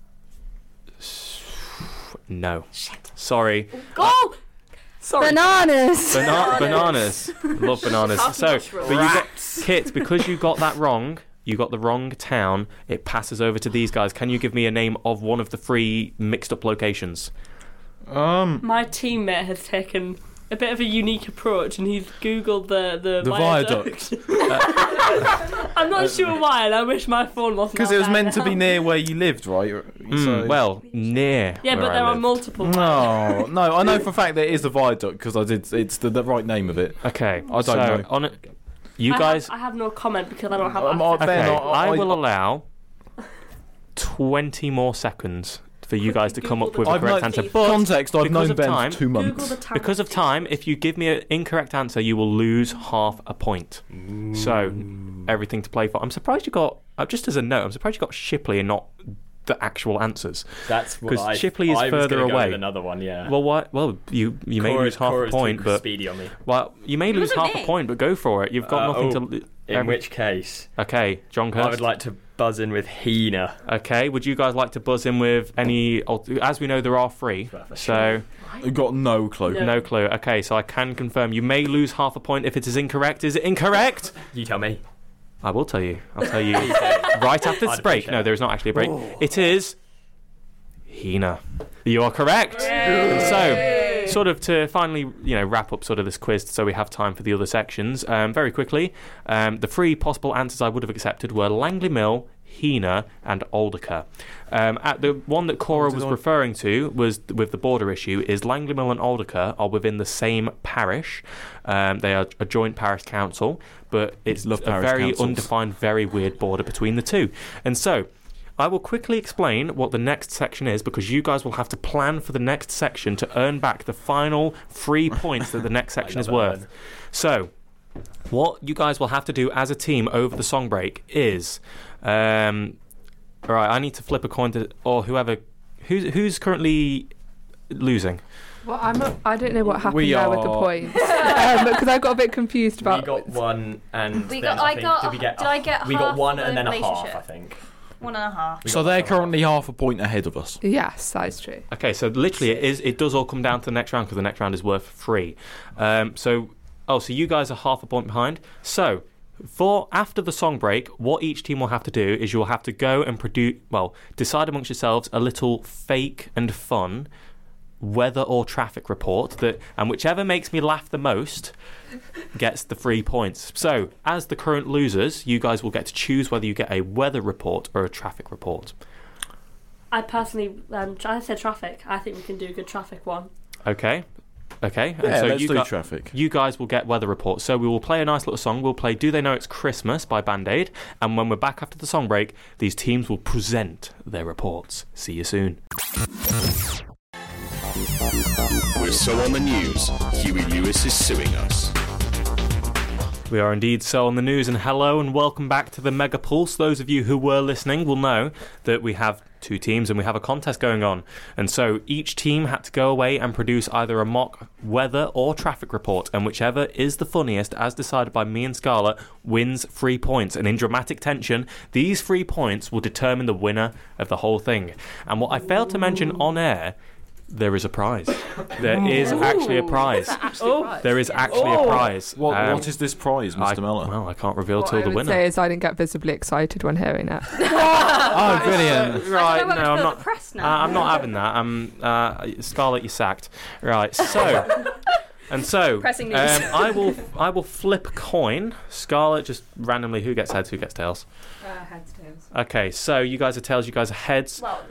No. Sorry. Go! Sorry. Bananas. Bana- bananas. Love bananas. Half So, mushroom. but you got, Kit, because you got that wrong, you got the wrong town, it passes over to these guys. Can you give me a name of one of the three mixed up locations? Um, My teammate has taken a bit of a unique approach, and he's googled the the, The viaduct. I'm not sure why, and I wish my phone wasn't. because out it was there meant to be now. near where you lived, right? Mm, So- well, near. Yeah, where but I there are lived. multiple. No, no, I know for a fact that it is the viaduct because I did. It's the, the right name of it. Okay, I don't so know. On a, you I guys. Have, I have no comment because I don't have. Um, access. I- Ben, Okay, I- I, I- will allow twenty more seconds for you guys to come up with a I've correct known, answer. But But context, I've because known of Ben time, for two Google months. the town. because of time, if you give me an incorrect answer, you will lose half a point. So everything to play for. I'm surprised you got. Uh, just as a note, I'm surprised you got Shipley and not the actual answers. That's what 'Cause I, Shipley is I was further gonna go away. with another one, yeah. Well, what? Well, you you may Cora's- lose half Cora's a point, too but speedy on me. well, you may lose wasn't half me. a point, but go for it. You've got Uh, nothing oh, to. lo- In every- which case, Okay, John Kirst. I would like to buzz in with Hina. Okay, would you guys like to buzz in with any? As we know, there are three, Worth a so I've got no clue. Yeah. no clue. Okay, so I can confirm you may lose half a point if it is incorrect. Is it incorrect? You tell me. I will tell you. I'll tell you right after this I'd break. appreciate No, it. there is not actually a break. It is Hina. You are correct. And so, sort of to finally, you know, wrap up sort of this quiz so we have time for the other sections. Um, very quickly, um, the three possible answers I would have accepted were Langley Mill, Heanor and Alderker. Um, at the one that Cora was referring to was with the border issue is Langley Mill and Alderker are within the same parish. Um, they are a joint parish council, but it's Love a parish very councils. undefined, very weird border between the two. And so I will quickly explain what the next section is because you guys will have to plan for the next section to earn back the final three points that the next section is worth. So what you guys will have to do as a team over the song break is... Um, all right, I need to flip a coin to, or whoever, who's who's currently losing. Well, I'm a, I don't know what happened We there with the are- points um, because I got a bit confused about. We got one and We then got- I I think, got did a- we get did a- I get we half got one of and the then a half, relationship? I think. One and a half. We So got they're one and a currently half a point ahead of us. Yes, that is true. Okay, so literally it is. It does all come down to the next round because the next round is worth three. Um, so oh, so you guys are half a point behind. So. For after the song break, what each team will have to do is you'll have to go and produce, well, decide amongst yourselves a little fake and fun weather or traffic report that, and whichever makes me laugh the most gets the three points. So, as the current losers, you guys will get to choose whether you get a weather report or a traffic report. I personally, um, I said traffic. I think we can do a good traffic one. Okay. Okay. And Yeah, so let's you do got- traffic. You guys will get weather reports. So we will play a nice little song. We'll play Do They Know It's Christmas by Band Aid. And when we're back after the song break, these teams will present their reports. See you soon. We're so on the news, Huey Lewis is suing us. We are indeed so on the news, and hello and welcome back to the Mega Pulse. Those of you who were listening will know that we have two teams and we have a contest going on. And so each team had to go away and produce either a mock weather or traffic report, and whichever is the funniest, as decided by me and Scarlett, wins three points. And in dramatic tension, these three points will determine the winner of the whole thing. And what I failed to mention on air, there is a prize. There is actually a prize. Oh. There is actually a prize. What, Um, what is this prize, I, Mister Mellor? well, I can't reveal What till I the would winner. say is I didn't get visibly excited when hearing it. Oh, brilliant. Right, I don't know no, whether to I'm go not. to the press Uh, now. I'm not having that. I'm uh, Scarlett, you're sacked. Right, so and so Pressing news. um, I will I will flip a coin. Scarlett, just randomly, who gets heads, who gets tails? Uh, heads, tails. Okay, so you guys are tails, you guys are heads. Well,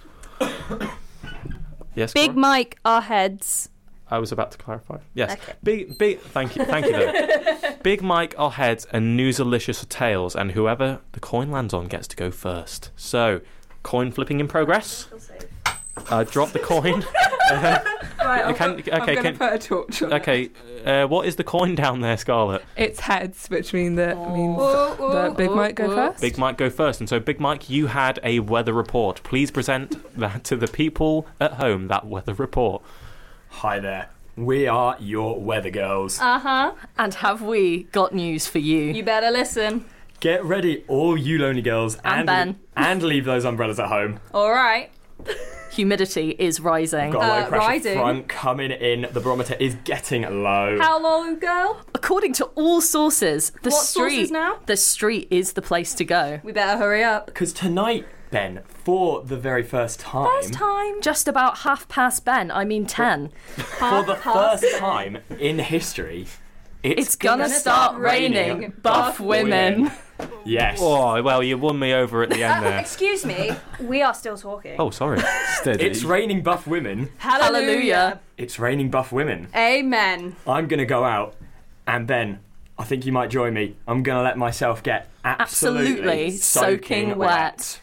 the Yes, Big Cora? Mike are heads. I was about to clarify. Yes, Okay. big big. Thank you, thank you. Though. Big Mike are heads and Newsalicious are tails, and whoever the coin lands on gets to go first. So, coin flipping in progress. Uh, drop the coin. Uh, Right, Uh, I'm, can- go- I'm okay, going to can- put a torch on it. okay, uh, what is the coin down there, Scarlett? It's heads, which mean that means Oh, oh, that Big oh, Mike go oh. first. Big Mike go first. And so, Big Mike, you had a weather report. Please present that to the people at home, that weather report. Hi there. We are your weather girls. Uh huh. And have we got news for you? You better listen. Get ready, all you lonely girls, And Ben. and leave those umbrellas at home. All right. Humidity is rising. Got a low Uh, pressure rising. front coming in. The barometer is getting low. How low, girl? According to all sources, the What street sources now? the street is the place to go. We better hurry up. Because tonight, Ben, for the very first time, First time. Just about half past Ben, I mean ten. for the first time in history, it's, It's gonna start raining. Buff women. Yes. Oh, well, you won me over at the end Uh, there. excuse me. We are still talking. Oh, sorry. Steady. It's raining buff women. Hallelujah. It's raining buff women. Amen. I'm gonna go out, and Ben, I think you might join me. I'm gonna let myself get absolutely, Absolutely soaking wet.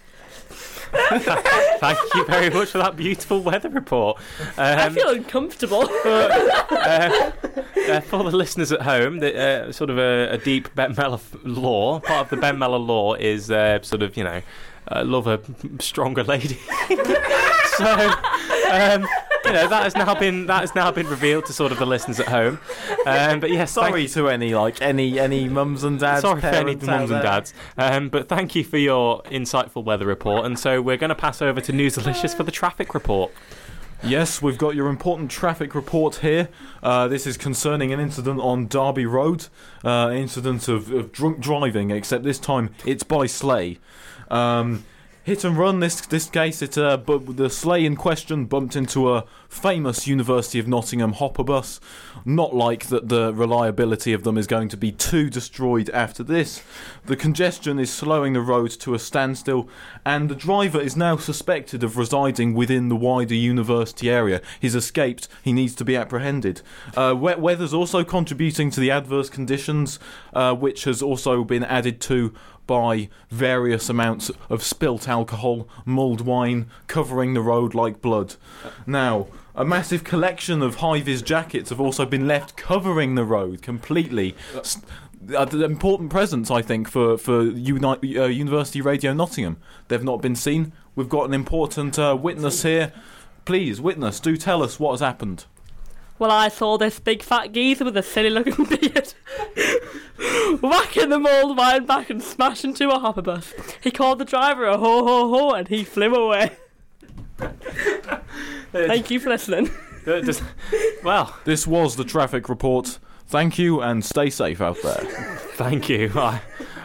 Thank you very much for that beautiful weather report. Um, I feel uncomfortable. uh, uh, for the listeners at home, the, uh, sort of a, a deep Ben Mellor f- law. Part of the Ben Mellor law is uh, sort of, you know, uh, love a stronger lady. so, um, you know, that has now been that has now been revealed to sort of the listeners at home. Um, but yes, thank- Sorry to any like any any mums and dads. Sorry for any parents out mums and there. dads. Um, but thank you for your insightful weather report. And so we're going to pass over to Newsalicious for the traffic report. Yes, we've got your important traffic report here. Uh, this is concerning an incident on Derby Road, uh, incident of, of drunk driving, except this time it's by sleigh. Um, hit and run. This this case, it uh, but the sleigh in question bumped into a famous University of Nottingham hopper bus. Not like that the reliability of them is going to be too destroyed after this. The congestion is slowing the road to a standstill, and the driver is now suspected of residing within the wider university area. He's escaped. He needs to be apprehended. Uh, wet weather's also contributing to the adverse conditions, uh, which has also been added to by various amounts of spilt alcohol, mulled wine, covering the road like blood. Now, a massive collection of high-vis jackets have also been left covering the road completely. Uh, important presence, I think, for, for Uni- uh, University Radio Nottingham. They've not been seen. We've got an important uh, witness here. Please, witness, do tell us what has happened. Well, I saw this big fat geezer with a silly-looking beard whacking the mulled wine back and smash into a hopper bus. He called the driver a ho-ho-ho and he flew away. Thank you for listening. Just, well, this was the traffic report. Thank you and stay safe out there. Thank you. I,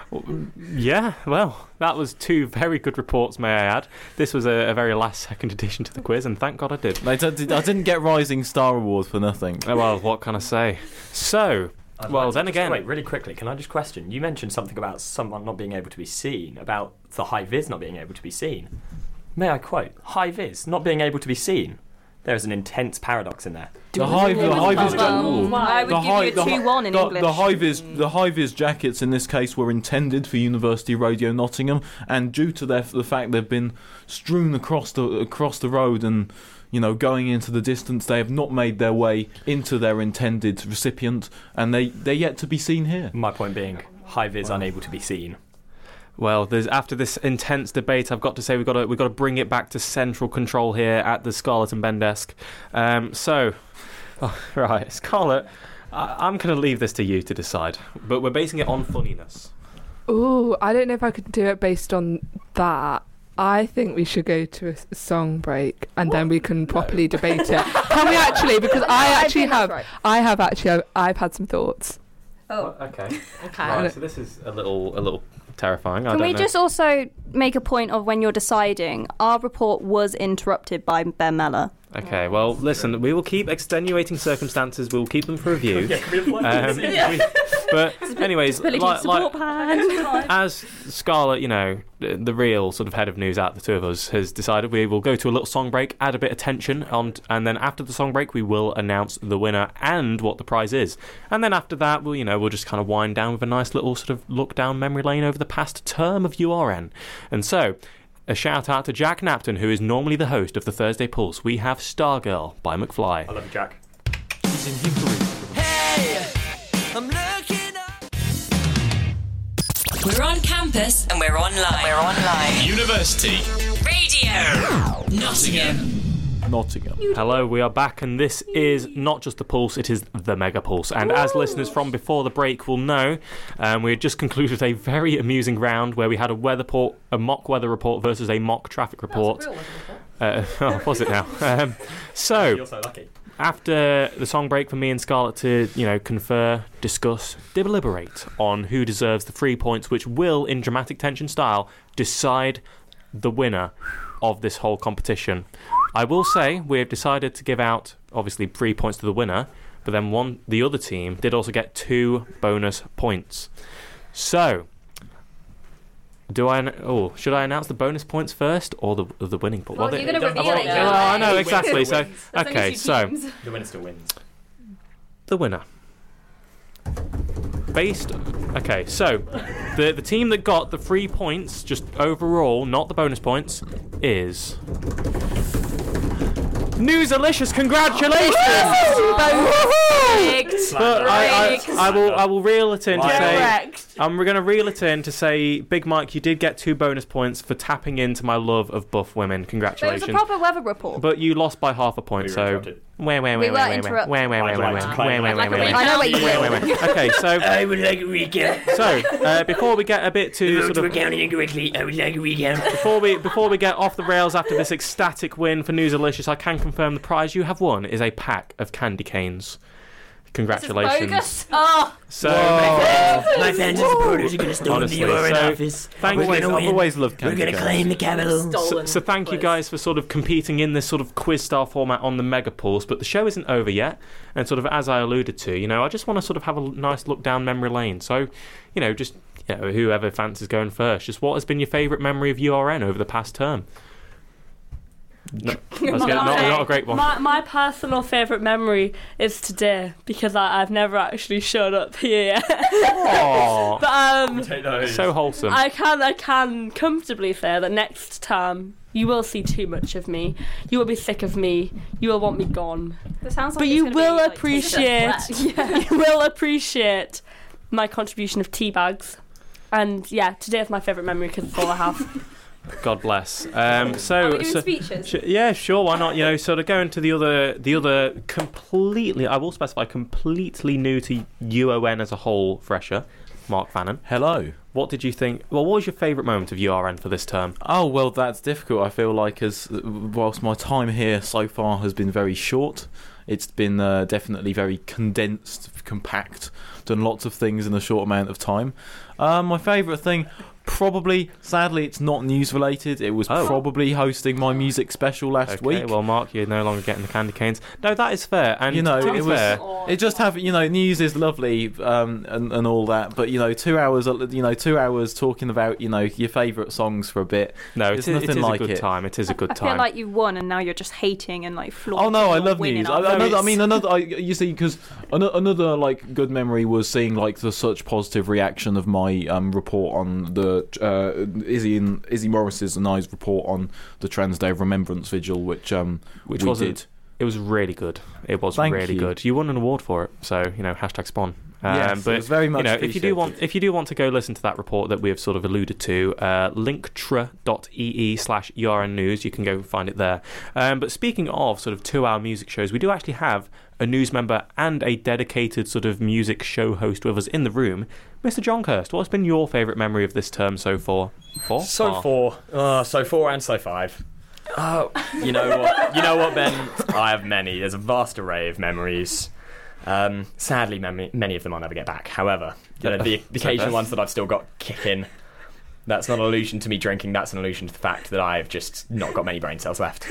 yeah, well, that was two very good reports, may I add. This was a, a very last-second addition to the quiz, and thank God I did. I didn't get Rising Star Award for nothing. Well, what can I say? So, I'd well, like then just, again... Wait, really quickly, can I just question? You mentioned something about someone not being able to be seen, about the high-vis not being able to be seen. May I quote? High-vis not being able to be seen. There is an intense paradox in there. The high, the high-vis Um, I would the give high, you a two one in the, English. The high-vis, the high-vis jackets in this case were intended for University Radio Nottingham, and due to their, the fact they've been strewn across the across the road and, you know, going into the distance, they have not made their way into their intended recipient, and they they're yet to be seen here. My point being, high-vis unable to be seen. Well, there's after this intense debate, I've got to say we've got to we've got to bring it back to central control here at the Scarlett and Ben desk. Um, so, oh, right, Scarlett, I, I'm going to leave this to you to decide, but we're basing it on funniness. Ooh, I don't know if I could do it based on that. I think we should go to a s- song break and then we can properly debate it. Can we actually? Because I I actually think that's have, right. I have actually, I've had some thoughts. Oh, Okay. okay. Right, so this is a little a little terrifying. I Can don't we know. just also make a point of when you're deciding? Our report was interrupted by Ben Mellor. Okay, well, listen, we will keep extenuating circumstances. We'll keep them for review. Um, we- but anyways, Disability like, support like, plan. as Scarlett, you know, the, the real sort of head of news out the two of us, has decided we will go to a little song break, add a bit of tension, on, and then after the song break, we will announce the winner and what the prize is. And then after that, we'll, you know, we'll just kind of wind down with a nice little sort of look down memory lane over the past term of U R N. And so, a shout out to Jack Napton, who is normally the host of the Thursday Pulse. We have Stargirl by McFly. I love you, Jack. He's in Hickory. We're on campus and we're online. We're online. University Radio Nottingham. Nottingham. Hello, we are back, and this is not just the Pulse, it is the Mega Pulse. And as listeners from before the break will know, um, we had just concluded a very amusing round where we had a weather port, a mock weather report versus a mock traffic report. Uh, oh, was it now? Um, so, You're so lucky. after the song break for me and Scarlett to, you know, confer, discuss, deliberate on who deserves the three points, which will, in dramatic tension style, decide the winner of this whole competition. I will say we have decided to give out, obviously, three points to the winner, but then one, the other team did also get two bonus points. So, do I? Oh, should I announce the bonus points first or the the winning point? Well, the- you're going to Well, reveal it. well, I know Who exactly. wins So, still wins. okay, so The winner still wins. the winner. Based, okay, so the the team that got the three points, just overall, not the bonus points, is Newsalicious. Congratulations! But I, I, I will I will reel it in to say Correct. I'm going to reel it in to say, Big Mike, you did get two bonus points for tapping into my love of buff women. But it was Congratulations. a proper weather report. But you lost by half a point, We were so interrupted. wait, wait, We wait, were wait, wait, interrupt- wait, wait, wait, I'd wait, like wait, to wait, claim wait, that. wait, Like a wait, I know what you wait, wait, wait. Okay, so I would like a recount. so uh, before we get a bit too sort If we're of counting incorrectly, I would like a recount. before we before we get off the rails after this ecstatic win for Newsalicious, I can confirm the prize you have won is a pack of candy canes. Congratulations. Oh, So, My fans and supporters are going to storm Honestly, the U R N so office. thank We're you. Always, gonna I've win. always loved We're Candy going to Cane. claim the capital. so, so thank you guys for sort of competing in this sort of quiz style format on the Mega Pulse, but the show isn't over yet, and sort of as I alluded to, you know, I just want to sort of have a nice look down memory lane. So, you know, just you know, whoever fancies going first, just what has been your favourite memory of U R N over the past term? No, that's good. not, not a great one. My, my personal favourite memory is today because I, I've never actually showed up here yet. Aw, But um, Take those. so wholesome. I can I can comfortably say that next time you will see too much of me. You will be sick of me. You will want me gone. that sounds like But it's you gonna will be, like, appreciate. taste You will appreciate my contribution of tea bags. And yeah, today is my favourite memory because it's all I have. God bless. Um, Are so, we doing so speeches? sh- yeah, sure, why not? You know, sort of going to the other, the other completely. I will specify completely new to U O N as a whole. Fresher, Mark Fannin. Hello. What did you think? Well, what was your favourite moment of U R N for this term? Oh, well, that's difficult. I feel like as whilst my time here so far has been very short, it's been uh, definitely very condensed, compact, done lots of things in a short amount of time. Um, my favourite thing, probably, sadly, it's not news related. It was Oh. probably hosting my music special last Okay, week. well, Mark, you're no longer getting the candy canes. No, that is fair. And You know, to be it was- fair, It just have you know news is lovely um, and and all that, but you know two hours you know two hours talking about you know your favourite songs for a bit. no, it It's is, it nothing is like a good it. time. It is a good I time. feel like you won and now you're just hating and like flaunting. Oh no, I your love winning news. I, afterwards. another, I mean, another. I, you see, because another, another like good memory was seeing like the such positive reaction of my um, report on the uh, Izzy and Izzy Morris's and I's report on the Trans Day of Remembrance Vigil, which um Which we wasn't- did. It was really good. It was Thank really you. good. You won an award for it, so you know, hashtag Spawn. Um, Yes, it but was very much you know, if you do appreciated. want, if you do want to go listen to that report that we have sort of alluded to, uh, linktra.ee slash urn news, you can go find it there. Um, but speaking of sort of two-hour music shows, we do actually have a news member and a dedicated sort of music show host with us in the room, Mister John Kirst. What's been your favourite memory of this term so far? Four? So Far. four, uh, so four, and so five. Oh, you know what? You know what, Ben? I have many. There's a vast array of memories. Um, sadly, mem- many of them I'll never get back. However, you know, the, the So occasional fair. ones that I've still got kicking. That's not an allusion to me drinking. That's an allusion to the fact that I've just not got many brain cells left.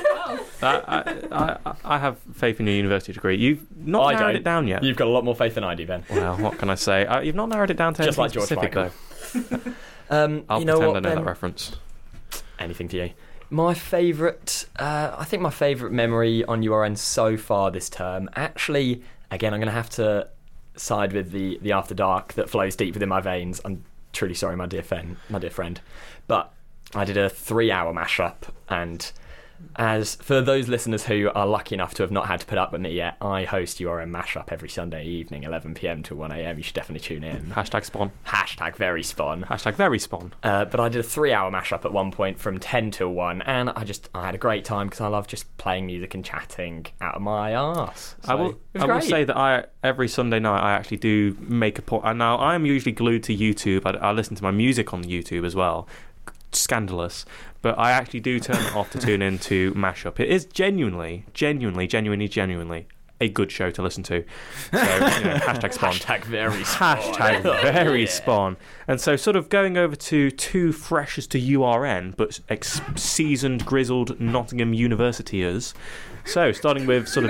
I, I, I, I have faith in your university degree. You've not I narrowed don't. it down yet. You've got a lot more faith than I do, Ben. Well, what can I say? Uh, you've not narrowed it down to Just anything like George specific, Michael. though. Um, I'll you know pretend what, I know Ben? that reference. Anything for you. My favourite, uh, I think my favourite memory on U R N so far this term, actually, again, I'm going to have to side with the, the After Dark that flows deep within my veins. I'm truly sorry, my dear friend, my dear friend. But I did a three-hour mashup, and as for those listeners who are lucky enough to have not had to put up with me yet, I host U R N Mashup every Sunday evening, eleven p.m. to one a.m. You should definitely tune in. Hashtag spawn. Hashtag very spawn. Hashtag very spawn. Uh, but I did a three-hour mashup at one point from ten till one, and I just I had a great time because I love just playing music and chatting out of my arse. I will. it was I will great. say that I every Sunday night I actually do make a point. And now I'm usually glued to YouTube. I, I listen to my music on YouTube as well. Scandalous, but I actually do turn it off to tune in to Mashup. It is genuinely, genuinely, genuinely, genuinely a good show to listen to. So, you know, hashtag spawn. Hashtag very spawn. Hashtag very Yeah. spawn. And so, sort of going over to two freshers to U R N, but ex- seasoned, grizzled Nottingham Universityers. So, starting with sort of.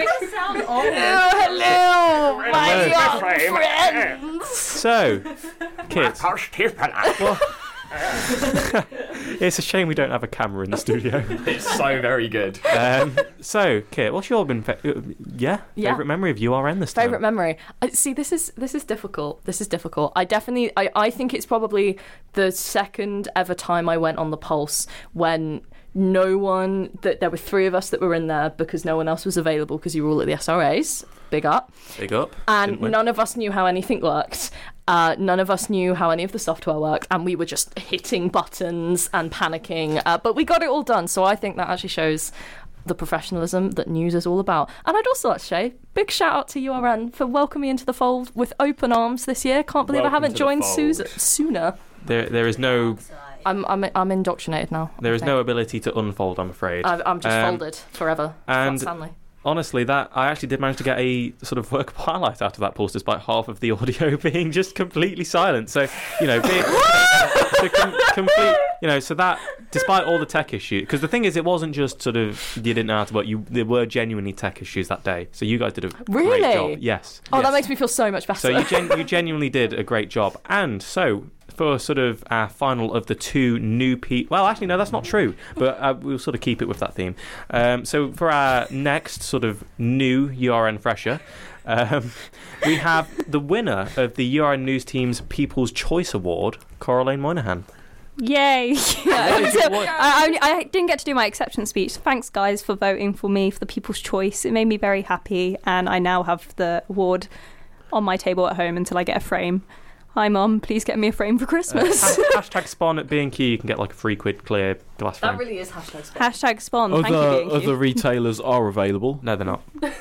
Hello, my young friends. So, kids. Well, it's a shame we don't have a camera in the studio. It's so very good. Um, so, Kit, what's your been fa- uh, yeah, Yeah. favorite memory of U R N this time? Favorite memory. I see, this is this is difficult. This is difficult. I definitely, I, I think it's probably the second ever time I went on the Pulse when no one, that there were three of us that were in there because no one else was available because you were all at the S R As. Big up. Big up. And Didn't win. none of us knew how anything worked. Uh, none of us knew how any of the software worked, and we were just hitting buttons and panicking. Uh, but we got it all done, so I think that actually shows the professionalism that news is all about. And I'd also like to say, big shout out to U R N for welcoming me into the fold with open arms this year. Can't believe Welcome I haven't to the joined fold. Susan sooner. There, there is no, I'm I'm I'm indoctrinated now. there is I no think. ability to unfold. I'm afraid. I've- I'm just Um, folded forever. and- Flat Stanley. honestly, that I actually did manage to get a sort of workable highlight out of that pulse, despite half of the audio being just completely silent. So, you know, being, so com- complete, you know, so that despite all the tech issues, because the thing is, it wasn't just sort of you didn't know how to work. You there were genuinely tech issues that day. So you guys did a Really? great job. Yes. Oh, yes. that makes me feel so much better. So you, gen- you genuinely did a great job. And so for sort of our final of the two new people, well, actually no, that's not true, but uh, we'll sort of keep it with that theme. Um, so for our next sort of new U R N Fresher, um, we have the winner of the U R N News Team's People's Choice Award, Coraline Moynihan. Yay! Yeah. did you- So, what- I, I, I didn't get to do my acceptance speech. Thanks, guys, for voting for me for the People's Choice. It made me very happy, and I now have the award on my table at home until I get a frame. Hi, Mum. Please get me a frame for Christmas. Uh, hash- hashtag spawn at B and Q. You can get like a free quid clear glass frame. That really is hashtag spawn. Hashtag spawn. Thank Other, you, B and Q. other retailers are available. No, they're not. uh,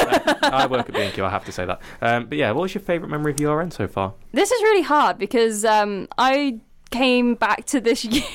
I work at B and Q. I have to say that. Um, but yeah, what was your favourite memory of U R N so far? This is really hard because um, I came back to this year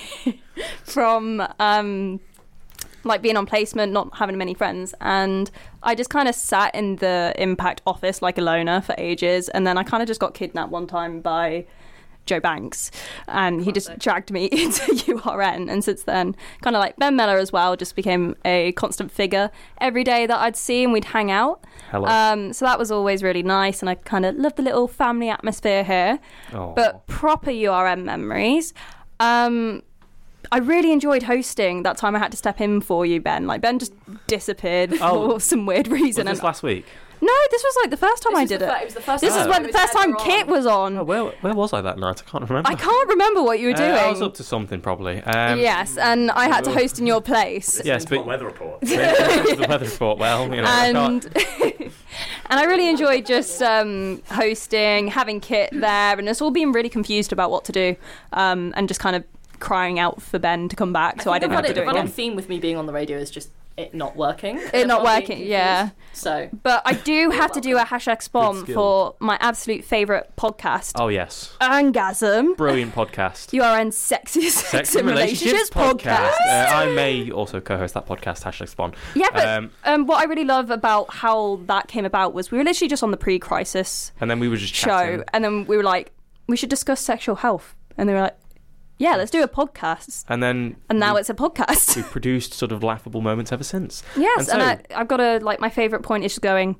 from um, like being on placement, not having many friends, and I just kind of sat in the Impact office like a loner for ages, and then I kind of just got kidnapped one time by Joe Banks, and he just dragged me into U R N, and since then, kind of like Ben Mellor as well, just became a constant figure every day that I'd see, and we'd hang out. Hello. Um, so that was always really nice, and I kind of loved the little family atmosphere here. Aw. But proper U R M memories. Um, I really enjoyed hosting that time I had to step in for you, Ben. Like, Ben just disappeared Oh. for some weird Was reason. this and last week? No, this was like the first time This I was did the it. fir- it was the first This time is I when the was first time ever Kit on. was on. Oh, where where was I that night? I can't remember. I can't remember what you were Uh, doing. I was up to something probably. Um, yes, and I had to host in your place. Yes, Into but a weather report. the weather report. Well, you know, I can't- and and I really enjoyed just um, hosting, having Kit there, and us all being really confused about what to do, um, and just kind of crying out for Ben to come back, so I, didn't have to do The it running again. theme with me being on the radio is just it not working. It not Everyone being working, yeah. confused. So, But I do have to do a hashtag spawn skill. for my absolute favourite podcast, Oh yes, Angasm, brilliant podcast. U R N's sexiest sex and relationships podcast. Uh, I may also co-host that podcast. Hashtag spawn. Yeah, but Um, um, what I really love about how that came about was we were literally just on the pre-crisis and then we were just show, chatting. and then we were like, we should discuss sexual health, and they were like, yeah, let's do a podcast, and then and now we, it's a podcast. we've produced sort of laughable moments ever since. Yes, and, and, so, I, I've got a like my favourite point is just going,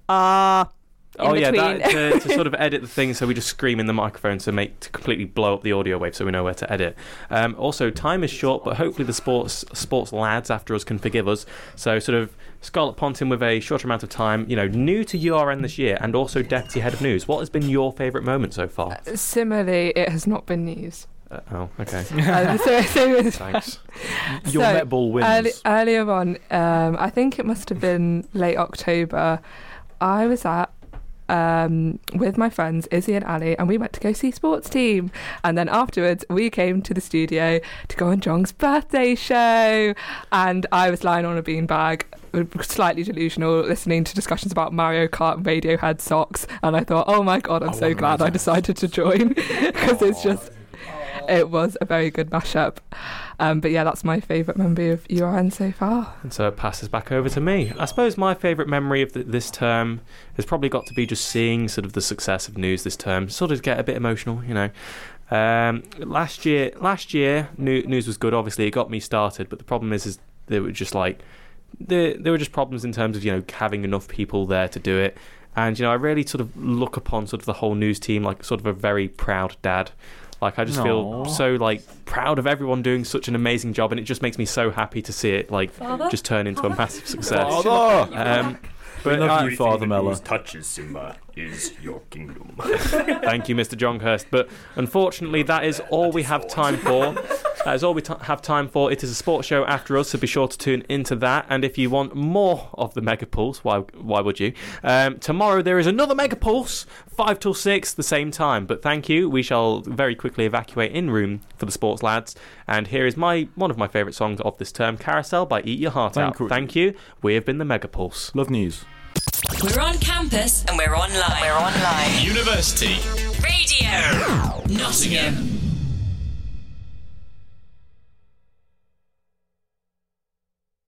ah. in oh yeah, between. that, to, to sort of edit the thing, so we just scream in the microphone to make to completely blow up the audio wave, so we know where to edit. Um, also, time is short, but hopefully the sports sports lads after us can forgive us. So, sort of Scarlett Pontin with a shorter amount of time, you know, new to U R N this year, and also deputy head of news. What has been your favourite moment so far? Similarly, it has not been news. Uh, oh, okay. Uh, so, so Thanks. Your So, netball wins. Early, earlier on, um, I think it must have been late October, I was at um, with my friends Izzy and Ali, and we went to go see Sports Team, and then afterwards we came to the studio to go on Jong's birthday show, and I was lying on a beanbag, slightly delusional, listening to discussions about Mario Kart and Radiohead socks, and I thought, oh my god, I'm I so wanna glad know I that. decided to join, because it's just it was a very good mashup. Um, but yeah, that's my favourite memory of U R N so far. And so it passes back over to me. I suppose my favourite memory of th this term has probably got to be just seeing sort of the success of news this term. Sort of get a bit emotional, you know. Um, last year, last year, new, news was good. Obviously, it got me started. But the problem is, is there were just like there, there were just problems in terms of you know having enough people there to do it. And you know, I really sort of look upon sort of the whole news team like sort of a very proud dad. Like, I just feel Aww. so, like, proud of everyone doing such an amazing job, and it just makes me so happy to see it, like, Father? just turn into a massive success. Father! Um, We but love I- you, Father Mellor. touches Simba is your kingdom. Thank you, Mister Jonghurst. But unfortunately, that is all we have time for. That is all we t have time for. It is a sports show after us, so be sure to tune into that. And if you want more of the Mega Pulse, why why would you? Um, tomorrow there is another Mega Pulse, five till six, the same time. But thank you. We shall very quickly evacuate in room for the sports lads. And here is my one of my favourite songs of this term, Carousel by Eat Your Heart Thank Out. you. Thank you. We have been the Mega Pulse. Love news. We're on campus and we're online. We're online. University Radio Nottingham.